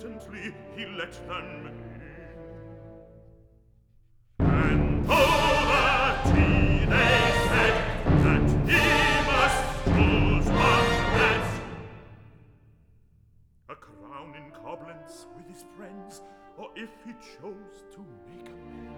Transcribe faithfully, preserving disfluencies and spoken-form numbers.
reluctantly he let them in. And all that he they said that he must choose one head, a crown in Coblenz with his friends, or if he chose to make amends.